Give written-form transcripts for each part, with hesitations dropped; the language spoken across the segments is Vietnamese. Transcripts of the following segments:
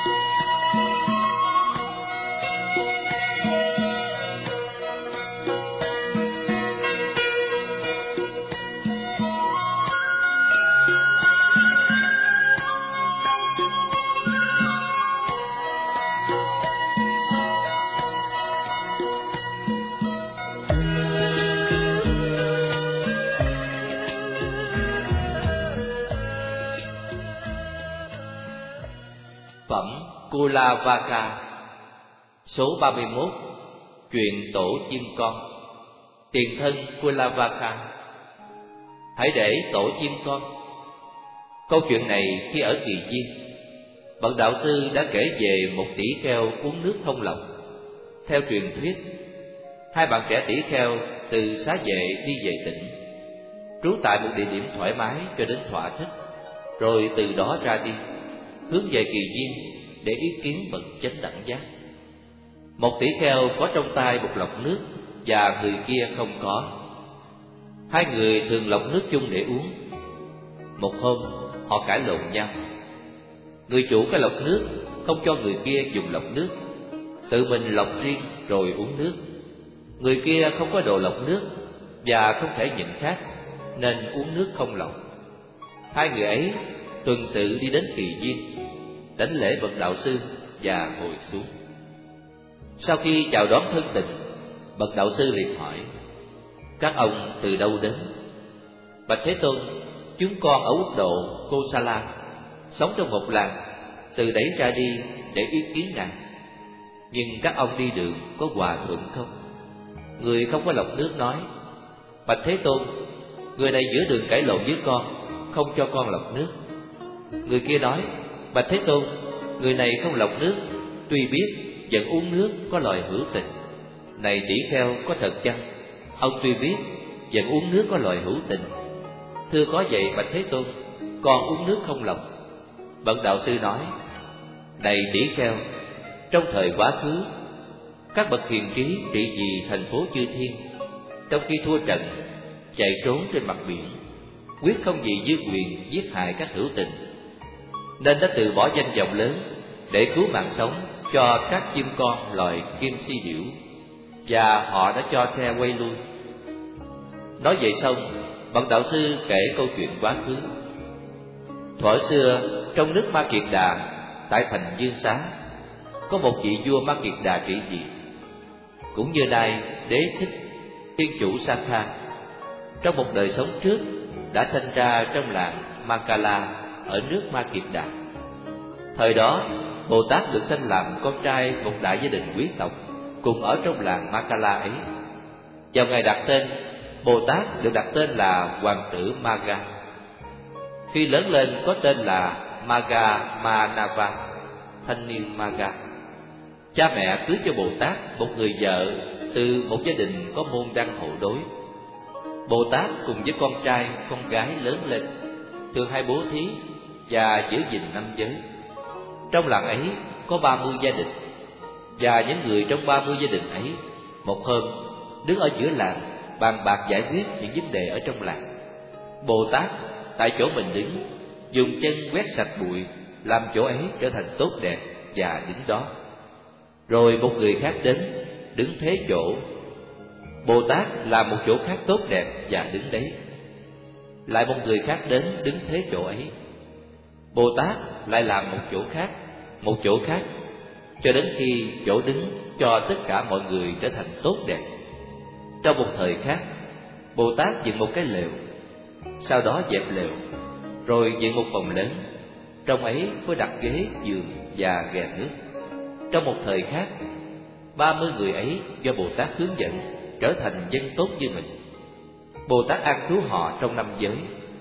Phẩm Kulavaka số 31. Chuyện tổ chim con. Tiền thân Kulavaka. Hãy để tổ chim con. Câu chuyện này khi ở Kỳ Viên, bậc đạo sư đã kể về một tỷ kheo uống nước thông lọc. Theo truyền thuyết, hai bạn trẻ tỷ kheo từ xá vệ đi về tỉnh, trú tại một địa điểm thoải mái cho đến thỏa thích, rồi từ đó ra đi hướng về Kỳ Viên để ý kiến bậc chánh đẳng giác. Một tỷ kheo có trong tay một lọc nước và người kia không có. Hai người thường lọc nước chung để uống. Một hôm họ cãi lộn nhau. Người chủ cái lọc nước không cho người kia dùng lọc nước, tự mình lọc riêng rồi uống nước. Người kia không có đồ lọc nước và không thể nhịn khát nên uống nước không lọc. Hai người ấy tuần tự đi đến Kỳ Viên, đảnh lễ bậc đạo sư và ngồi xuống. Sau khi chào đón thân tình, bậc đạo sư liền hỏi: các ông từ đâu đến? Bạch Thế Tôn, chúng con ở quốc độ Kosala, sống trong một làng, từ đấy ra đi để ý kiến ngài. Nhưng các ông đi đường có hòa thuận không? Người không có lọc nước nói: Bạch Thế Tôn, người này giữa đường cãi lộn với con, không cho con lọc nước. Người kia nói: Bạch Thế Tôn, người này không lọc nước, tuy biết vẫn uống nước, có loài hữu tình. Này tỷ kheo, có thật chăng? Ông tuy biết vẫn uống nước, có loài hữu tình. Thưa có vậy Bạch Thế Tôn, con uống nước không lọc. Bậc đạo sư nói: này tỷ kheo, trong thời quá khứ, các bậc hiền trí trị vì thành phố chư thiên, trong khi thua trận, chạy trốn trên mặt biển, quyết không vì dư quyền giết hại các hữu tình, nên đã từ bỏ danh vọng lớn để cứu mạng sống cho các chim con loài kim si điểu, và họ đã cho xe quay lui. Nói vậy xong, bậc đạo sư kể câu chuyện quá khứ. Thuở xưa, trong nước Ma Kiệt Đà, tại thành Dương Xá, có một vị vua Ma Kiệt Đà trị vì. Cũng như nay, Đế Thích, thiên chủ Sakha, trong một đời sống trước đã sanh ra trong làng Makala ở nước Ma Kiệt Đà. Thời đó, Bồ Tát được sanh làm con trai một đại gia đình quý tộc cùng ở trong làng Makala ấy. Vào ngày đặt tên, Bồ Tát được đặt tên là Hoàng tử Maga. Khi lớn lên có tên là Maga Manava, thanh niên Maga. Cha mẹ cưới cho Bồ Tát một người vợ từ một gia đình có môn đăng hộ đối. Bồ Tát cùng với con trai, con gái lớn lên, thường hay bố thí và giữ gìn năm giới. Trong làng ấy có 30 gia đình, và những người trong 30 gia đình ấy một hôm đứng ở giữa làng bàn bạc giải quyết những vấn đề ở trong làng. Bồ Tát tại chỗ mình đứng, dùng chân quét sạch bụi, làm chỗ ấy trở thành tốt đẹp và đứng đó. Rồi một người khác đến, đứng thế chỗ. Bồ Tát làm một chỗ khác tốt đẹp và đứng đấy. Lại một người khác đến, đứng thế chỗ ấy. Bồ Tát lại làm một chỗ khác, cho đến khi chỗ đứng cho tất cả mọi người trở thành tốt đẹp. Trong một thời khác, Bồ Tát dựng một cái lều, sau đó dẹp lều, rồi dựng một phòng lớn, trong ấy có đặt ghế, giường và ghè nước. Trong một thời khác, 30 người ấy do Bồ Tát hướng dẫn trở thành dân tốt như mình. Bồ Tát an trú họ trong năm giới.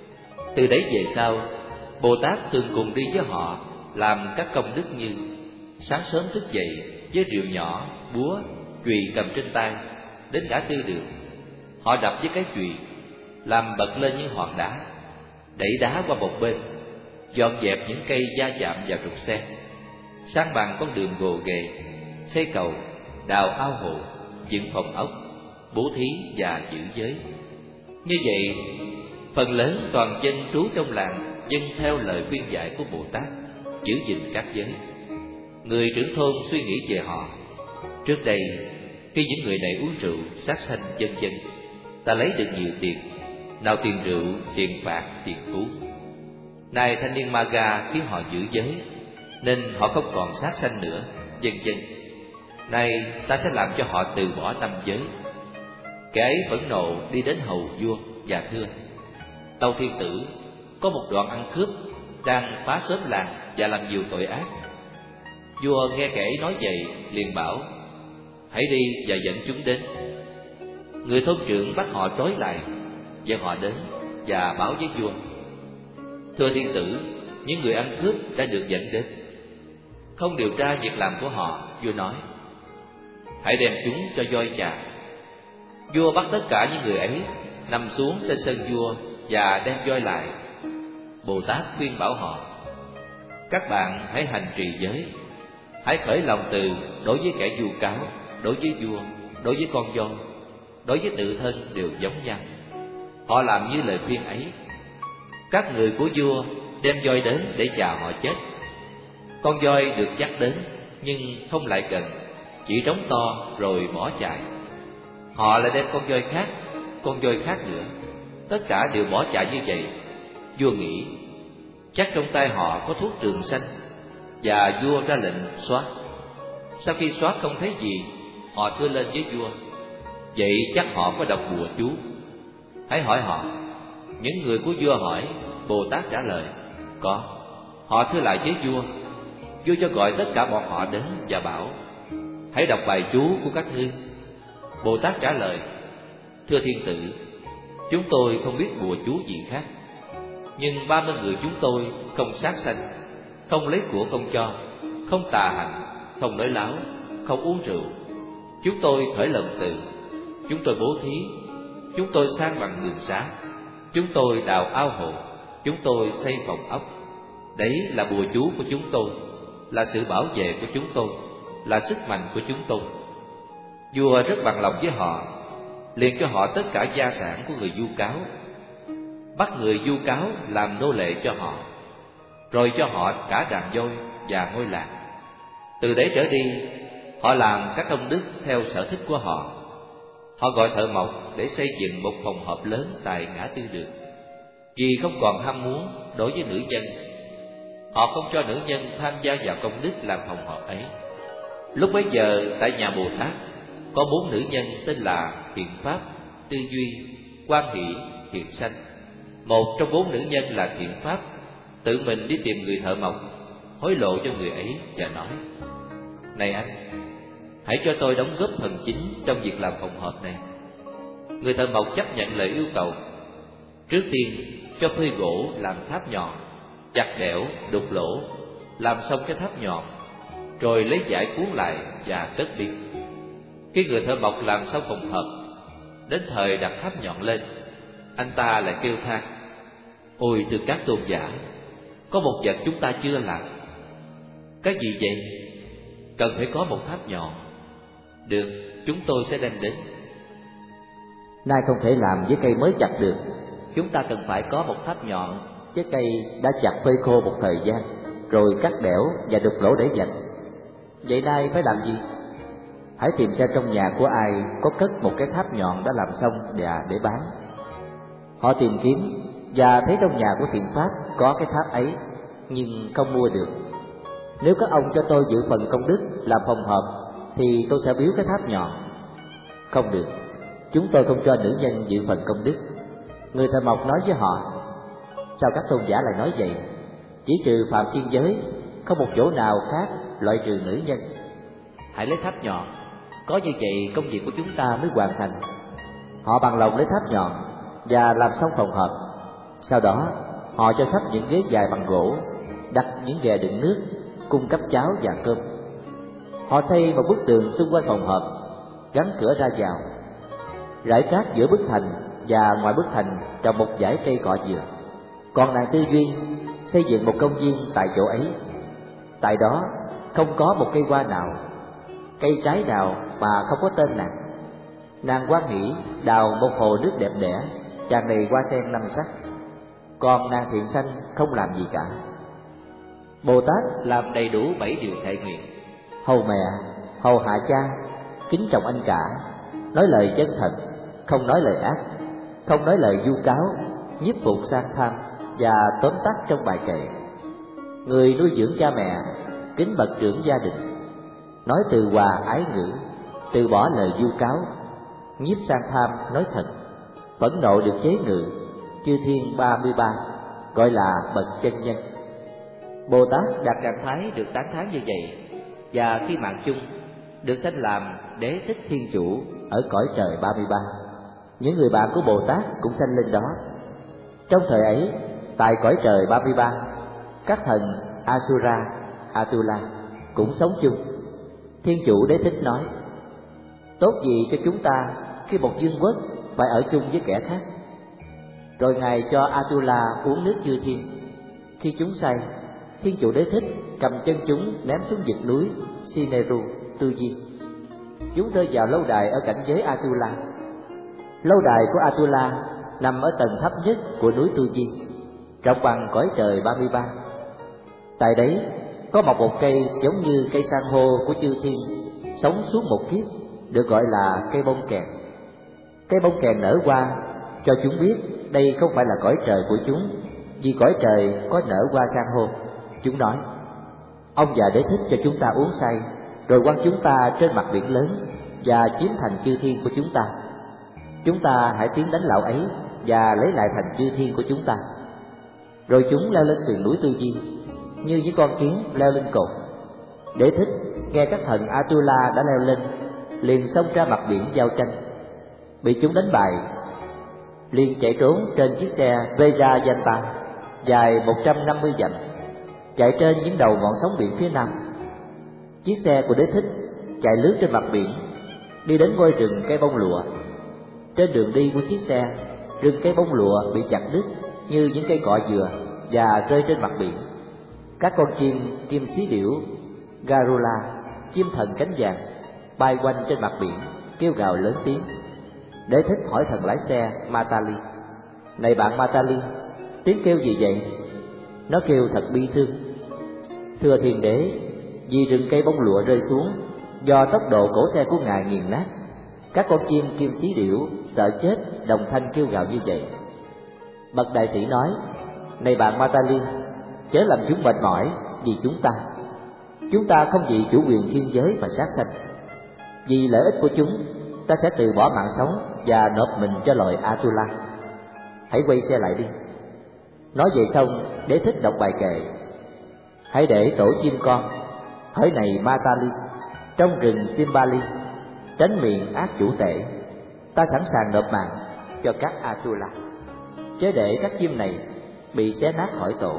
Từ đấy về sau, Bồ Tát thường cùng đi với họ làm các công đức như: sáng sớm thức dậy với rìu nhỏ, búa, chùy cầm trên tay, đến ngã tư đường, họ đập với cái chùy, làm bật lên những hòn đá, đẩy đá qua một bên, dọn dẹp những cây va chạm vào trục xe, san bằng con đường gồ ghề, xây cầu, đào ao hồ, dựng phòng ốc, bố thí và giữ giới. Như vậy, phần lớn toàn dân trú trong làng vâng theo lời khuyên dạy của Bồ Tát, giữ gìn các giới. Người trưởng thôn suy nghĩ về họ. Trước đây, khi những người này uống rượu, sát sanh vân vân, ta lấy được nhiều tiền, nào tiền rượu, tiền bạc, tiền phú. Nay thanh niên Maga khiến họ giữ giới, nên họ không còn sát sanh nữa, vân vân. Nay ta sẽ làm cho họ từ bỏ năm giới. Kẻ ấy phẫn nộ đi đến hầu vua và thưa: Tâu thiên tử, có một đoàn ăn cướp đang phá xóm làng và làm nhiều tội ác. Vua nghe kẻ ấy nói vậy, liền bảo: Hãy đi và dẫn chúng đến. Người thôn trưởng bắt họ trói lại, dẫn họ đến và báo với vua: Thưa thiên tử, những người ăn cướp đã được dẫn đến. Không điều tra việc làm của họ, vua nói: Hãy đem chúng cho voi chà. Vua bắt tất cả những người ấy nằm xuống trên sân vua và đem voi lại. Bồ Tát khuyên bảo họ: Các bạn hãy hành trì giới, hãy khởi lòng từ đối với kẻ vu cáo, đối với vua, đối với con voi, đối với tự thân đều giống nhau. Họ làm như lời khuyên ấy. Các người của vua đem voi đến để chà họ chết. Con voi được dắt đến nhưng không lại gần, chỉ trống to rồi bỏ chạy. Họ lại đem con voi khác nữa. Tất cả đều bỏ chạy như vậy. Vua nghĩ chắc trong tay họ có thuốc trường sanh, và vua ra lệnh soát. Sau khi soát không thấy gì, họ thưa lên với vua: Vậy chắc họ có đọc bùa chú. Hãy hỏi họ. Những người của vua hỏi, Bồ Tát trả lời: Có. Họ thưa lại với vua. Vua cho gọi tất cả bọn họ đến và bảo: Hãy đọc bài chú của các ngươi. Bồ Tát trả lời: Thưa thiên tử, chúng tôi không biết bùa chú gì khác, nhưng 30 người chúng tôi không sát sanh, không lấy của không cho, không tà hành, không nói láo, không uống rượu. Chúng tôi khởi lòng từ, chúng tôi bố thí, chúng tôi san bằng đường xá, chúng tôi đào ao hồ, chúng tôi xây phòng ốc. Đấy là bùa chú của chúng tôi, là sự bảo vệ của chúng tôi, là sức mạnh của chúng tôi. Vua rất bằng lòng với họ, liền cho họ tất cả gia sản của người vu cáo, bắt người vu cáo làm nô lệ cho họ, rồi cho họ cả đàn voi và ngôi làng. Từ đấy trở đi, họ làm các công đức theo sở thích của họ. Họ gọi thợ mộc để xây dựng một phòng họp lớn tại ngã tư đường, vì không còn ham muốn đối với nữ nhân. Họ không cho nữ nhân tham gia vào công đức làm phòng họp ấy. Lúc bấy giờ tại nhà Bồ Tát có 4 nữ nhân tên là Thiện Pháp, Tư Duy, Quan Hỷ, Thiện Sanh. Một trong 4 nữ nhân là Thiện Pháp tự mình đi tìm người thợ mộc, hối lộ cho người ấy và nói: Này anh, hãy cho tôi đóng góp phần chính trong việc làm phòng họp này. Người thợ mộc chấp nhận lời yêu cầu. Trước tiên cho thuê gỗ làm tháp nhọn, chặt đẽo, đục lỗ, làm xong cái tháp nhọn, rồi lấy vải cuốn lại và cất đi. Khi người thợ mộc làm xong phòng họp, đến thời đặt tháp nhọn lên, anh ta lại kêu than: Ôi thưa các tôn giả, có một vật chúng ta chưa làm. Cái gì vậy? Cần phải có một tháp nhọn. Được, chúng tôi sẽ đem đến. Nay không thể làm với cây mới chặt được. Chúng ta cần phải có một tháp nhọn với cây đã chặt phơi khô một thời gian, rồi cắt đẽo và đục lỗ để dành. Vậy nay phải làm gì? Hãy tìm xem trong nhà của ai có cất một cái tháp nhọn đã làm xong và để bán. Họ tìm kiếm và thấy trong nhà của Thiện Pháp có cái tháp ấy, nhưng không mua được. Nếu các ông cho tôi giữ phần công đức làm phòng họp, thì tôi sẽ biếu cái tháp nhọn. Không được, chúng tôi không cho nữ nhân giữ phần công đức. Người thợ mộc nói với họ: Sao các tôn giả lại nói vậy? Chỉ trừ phạm thiên giới, không một chỗ nào khác loại trừ nữ nhân. Hãy lấy tháp nhọn, có như vậy công việc của chúng ta mới hoàn thành. Họ bằng lòng lấy tháp nhọn và làm xong phòng họp. Sau đó họ cho sắp những ghế dài bằng gỗ, đặt những ghè đựng nước, cung cấp cháo và cơm. Họ xây một bức tường xung quanh phòng họp, gắn cửa ra vào. Rải cát giữa bức thành và ngoài bức thành trồng một dải cây cọ dừa. Còn nàng Tư Duy xây dựng một công viên tại chỗ ấy. Tại đó không có một cây hoa nào, cây trái nào mà không có tên nàng. Nàng Quan Hỷ đào một hồ nước đẹp đẽ, tràn đầy hoa sen 5 sắc. Còn nàng Thiện Sanh không làm gì cả. Bồ Tát làm đầy đủ 7 điều thệ nguyện. hầu mẹ, hầu hạ cha, kính trọng anh cả, nói lời chân thật, không nói lời ác, không nói lời vu cáo, nhiếp phục sang tham và tóm tắt trong bài kệ. Người nuôi dưỡng cha mẹ, kính bậc trưởng gia đình, nói từ hòa ái ngữ, từ bỏ lời vu cáo, nhiếp sang tham nói thật, phẫn nộ được chế ngự, chư thiên 33, gọi là bậc chân nhân. Bồ Tát Đạt Trạng Thái được tán thán như vậy, và khi mạng chung được sanh làm Đế Thích Thiên Chủ ở cõi trời 33. Những người bạn của Bồ Tát cũng sanh lên đó. Trong thời ấy, tại cõi trời 33, các thần Asura, Atula cũng sống chung. Thiên Chủ Đế Thích nói: tốt gì cho chúng ta khi một vương quốc phải ở chung với kẻ khác. Rồi Ngài cho Atula uống nước chư thiên. Khi chúng say, Thiên Chủ Đế Thích cầm chân chúng ném xuống vực núi Sineru, Tu Di. Chúng rơi vào lâu đài ở cảnh giới Atula. Lâu đài của Atula nằm ở tầng thấp nhất của núi Tu Di, rộng bằng cõi trời 33. Tại đấy có một cây giống như cây san hô của chư thiên, sống suốt một kiếp, được gọi là cây bông kèn. Cây bông kèn nở hoa cho chúng biết đây không phải là cõi trời của chúng, vì cõi trời có nở hoa san hô. Chúng nói: ông già Đế Thích cho chúng ta uống say, rồi quăng chúng ta trên mặt biển lớn và chiếm thành chư thiên của chúng ta. Chúng ta hãy tiến đánh lão ấy và lấy lại thành chư thiên của chúng ta. Rồi chúng leo lên sườn núi Tu Di như những con kiến leo lên cột. Đế Thích nghe các thần Atula đã leo lên, liền xông ra mặt biển giao tranh. Bị chúng đánh bại, liền chạy trốn trên chiếc xe Vejayanta dài 150 dặm, chạy trên những đầu ngọn sóng biển phía nam. Chiếc xe của Đế Thích chạy lướt trên mặt biển, đi đến ngôi rừng cây bông lụa. Trên đường đi của chiếc xe, rừng cây bông lụa bị chặt đứt như những cây cọ dừa và rơi trên mặt biển. Các con chim kim xí điểu Garula, chim thần cánh vàng, bay quanh trên mặt biển, kêu gào lớn tiếng. Đế Thích hỏi thần lái xe Matali: này bạn Matali, tiếng kêu gì vậy? Nó kêu thật bi thương. Thưa Thiên Đế, vì rừng cây bông lụa rơi xuống, do tốc độ cỗ xe của ngài nghiền nát, các con chim kim xí điểu sợ chết đồng thanh kêu gào như vậy. Bậc đại sĩ nói: này bạn Matali, chớ làm chúng mệt mỏi vì chúng ta không vì chủ quyền thiên giới mà sát sanh. Vì lợi ích của chúng, ta sẽ từ bỏ mạng sống và nộp mình cho loài Atula. Hãy quay xe lại đi. Nói vậy xong, Đế Thích đọc bài kệ: hãy để tổ chim con, hỡi này Matali, trong rừng Simbali, tránh miệng ác chủ tể. Ta sẵn sàng nộp mạng cho các Atula, chớ để các chim này bị xé nát khỏi tổ.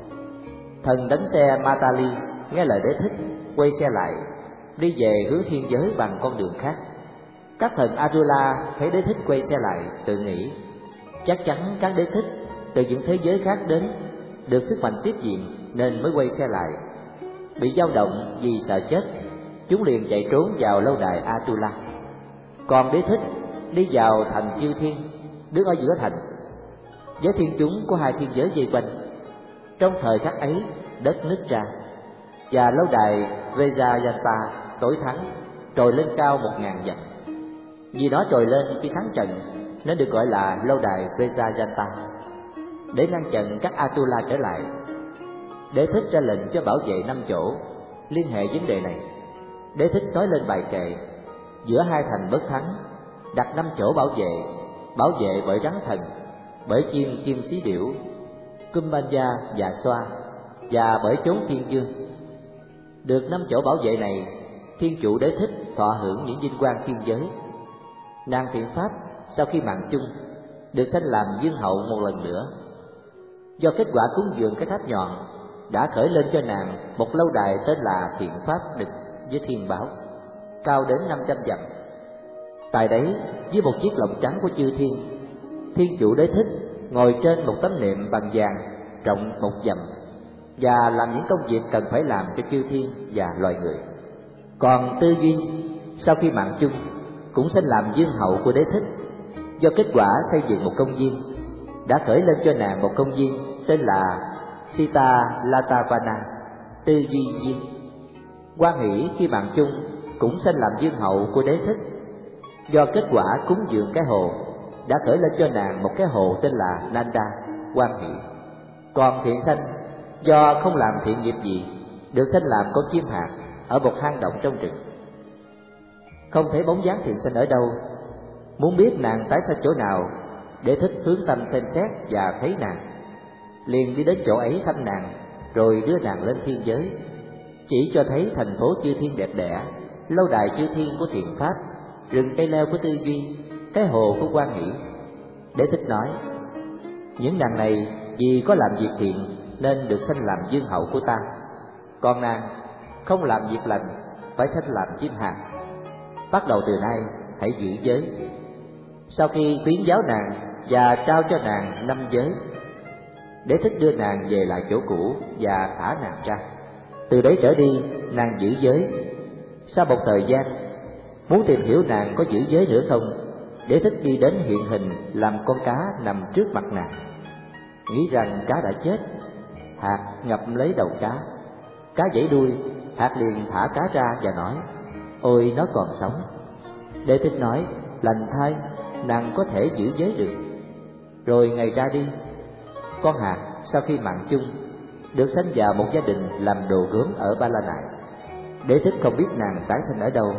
Thần đánh xe Matali nghe lời Đế Thích, quay xe lại, đi về hướng thiên giới bằng con đường khác. Các thần Atula thấy Đế Thích quay xe lại, tự nghĩ: chắc chắn các đế thích từ những thế giới khác đến, được sức mạnh tiếp diện nên mới quay xe lại. Bị dao động vì sợ chết, chúng liền chạy trốn vào lâu đài Atula. Còn Đế Thích đi vào thành chư thiên, đứng ở giữa thành. Với thiên chúng có hai thiên giới vây quanh. Trong thời khắc ấy, đất nứt ra, và lâu đài Vejayanta tối thắng, trồi lên cao 1000 dặm. Vì nó trồi lên khi thắng trận nên được gọi là lâu đài Vejayanta. Để ngăn chặn các Atula trở lại, Đế Thích ra lệnh cho bảo vệ 5 chỗ. Liên hệ vấn đề này, Đế Thích nói lên bài kệ: giữa hai thành bất thắng, đặt 5 chỗ bảo vệ bởi rắn thần, bởi chim kim xí điểu Kumbanya và Xoa, và bởi chốn thiên dương. Được 5 chỗ bảo vệ này, Thiên Chủ Đế Thích thọ hưởng những vinh quang thiên giới. Nàng Thiện Pháp sau khi mạng chung được sanh làm vương hậu một lần nữa. Do kết quả cúng dường cái tháp nhọn đã khởi lên cho nàng một lâu đài tên là Thiện Pháp Địch với thiên bảo, cao đến 500 dặm. Tại đấy, với một chiếc lồng trắng của chư thiên, Thiên Chủ Đế Thích ngồi trên một tấm nệm bằng vàng rộng 1 dặm và làm những công việc cần phải làm cho chư thiên và loài người. Còn Tư Duy sau khi mạng chung cũng sanh làm vương hậu của Đế Thích. Do kết quả xây dựng một công viên đã khởi lên cho nàng một công viên tên là Sita Latavana, Tư Duy Viên. Hoan hỷ khi mạng chung cũng sanh làm dương hậu của Đế Thích. Do kết quả cúng dường cái hồ đã khởi lên cho nàng một cái hồ tên là Nanda, hoan hỷ. Còn Thiện Sanh do không làm thiện nghiệp gì được sanh làm con chim hạt ở một hang động trong rừng. Không thấy bóng dáng Thiện Sanh ở đâu. Muốn biết nàng tái sanh chỗ nào, Đế Thích hướng tâm xem xét và thấy nàng, liền đi đến chỗ ấy thăm nàng, rồi đưa nàng lên thiên giới, chỉ cho thấy thành phố chư thiên đẹp đẽ, lâu đài chư thiên của thiện pháp, rừng cây leo của tư duy, cái hồ của hoan hỷ. Đế Thích nói: những nàng này vì có làm việc thiện nên được sanh làm dương hậu của ta, còn nàng không làm việc lành, phải sanh làm chim hạt. Bắt đầu từ nay hãy giữ giới. Sau khi khuyến giáo nàng và trao cho nàng 5 giới, Đế Thích đưa nàng về lại chỗ cũ và thả nàng ra. Từ đấy trở đi, nàng giữ giới. Sau một thời gian, muốn tìm hiểu nàng có giữ giới nữa không, Đế Thích đi đến hiện hình làm con cá nằm trước mặt nàng. Nghĩ rằng cá đã chết, hạt ngập lấy đầu cá. Cá giãy đuôi, hạt liền thả cá ra và nói: ôi, nó còn sống. Đế Thích nói: lành thay, nàng có thể giữ giới được. Rồi ngày ra đi. Con hạt sau khi mạng chung được sanh vào một gia đình làm đồ gốm ở Ba La Nại. Đế Thích không biết nàng tái sanh ở đâu.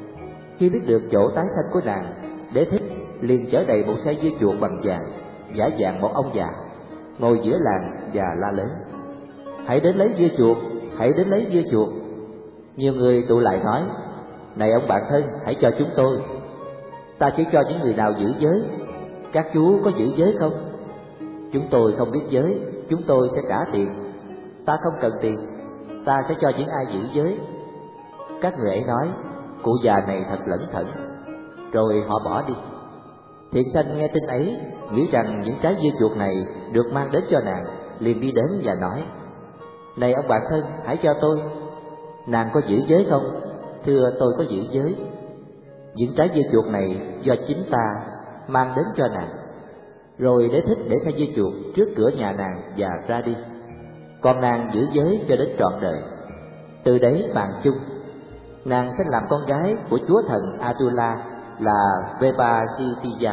Khi biết được chỗ tái sanh của nàng, Đế Thích liền chở đầy một xe dưa chuột bằng vàng, giả dạng một ông già, ngồi giữa làng và la lớn: hãy đến lấy dưa chuột, hãy đến lấy dưa chuột. Nhiều người tụ lại nói: này ông bạn thân, hãy cho chúng tôi. Ta chỉ cho những người nào giữ giới. Các chú có giữ giới không? Chúng tôi không biết giới, chúng tôi sẽ trả tiền. Ta không cần tiền, ta sẽ cho những ai giữ giới. Các người ấy nói: cụ già này thật lẩn thẩn. Rồi họ bỏ đi. Thiện Sanh nghe tin ấy, nghĩ rằng những trái dưa chuột này được mang đến cho nàng, liền đi đến và nói: này ông bạn thân, hãy cho tôi. Nàng có giữ giới không? Thưa, tôi có giữ giới. Những trái dưa chuột này do chính ta mang đến cho nàng. Rồi Đế Thích để xe dưa chuột trước cửa nhà nàng và ra đi. Còn nàng giữ giới cho đến trọn đời. Từ đấy mạng chung, nàng sẽ làm con gái của chúa thần Atula là Vepasitiya.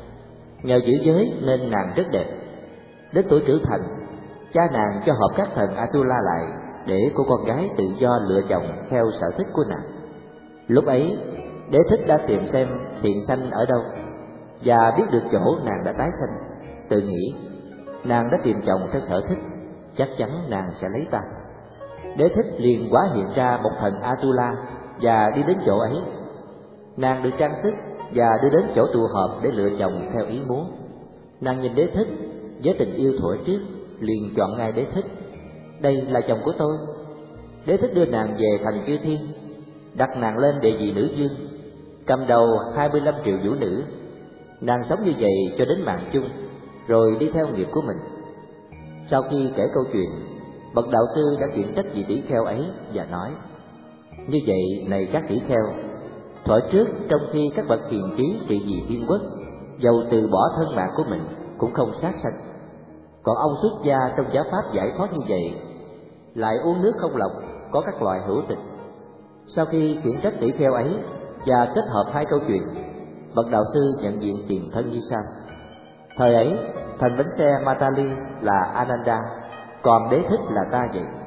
Nhờ giữ giới nên nàng rất đẹp. Đến tuổi trưởng thành, cha nàng cho họp các thần Atula lại để cô con gái tự do lựa chồng theo sở thích của nàng. Lúc ấy, Đế Thích đã tìm xem Thiện Sanh ở đâu và biết được chỗ nàng đã tái sanh. Tự nghĩ nàng đã tìm chồng theo sở thích, chắc chắn nàng sẽ lấy ta. Đế Thích liền hóa hiện ra một thần Atula và đi đến chỗ ấy. Nàng được trang sức và đưa đến chỗ tụ họp để lựa chồng theo ý muốn. Nàng nhìn Đế Thích với tình yêu thuở trước, liền chọn ngay Đế Thích. Đây là chồng của tôi. Đế Thích đưa nàng về thành chư thiên, đặt nàng lên địa vị nữ vương, cầm đầu 25 triệu vũ nữ. Nàng sống như vậy cho đến mạng chung, rồi đi theo nghiệp của mình. Sau khi kể câu chuyện, bậc đạo sư đã khiển trách vị tỷ kheo ấy và nói: như vậy này các tỷ kheo, thuở trước trong khi các bậc hiền trí trị vì thiên quốc, dầu từ bỏ thân mạng của mình cũng không sát sanh. Còn ông xuất gia trong giáo pháp giải thoát như vậy, lại uống nước không lọc, có các loài hữu tịch. Sau khi khiển trách tỷ kheo ấy và kết hợp hai câu chuyện, bậc đạo sư nhận diện tiền thân như sau: thời ấy thần bánh xe Matali là Ananda, còn Đế Thích là ta vậy.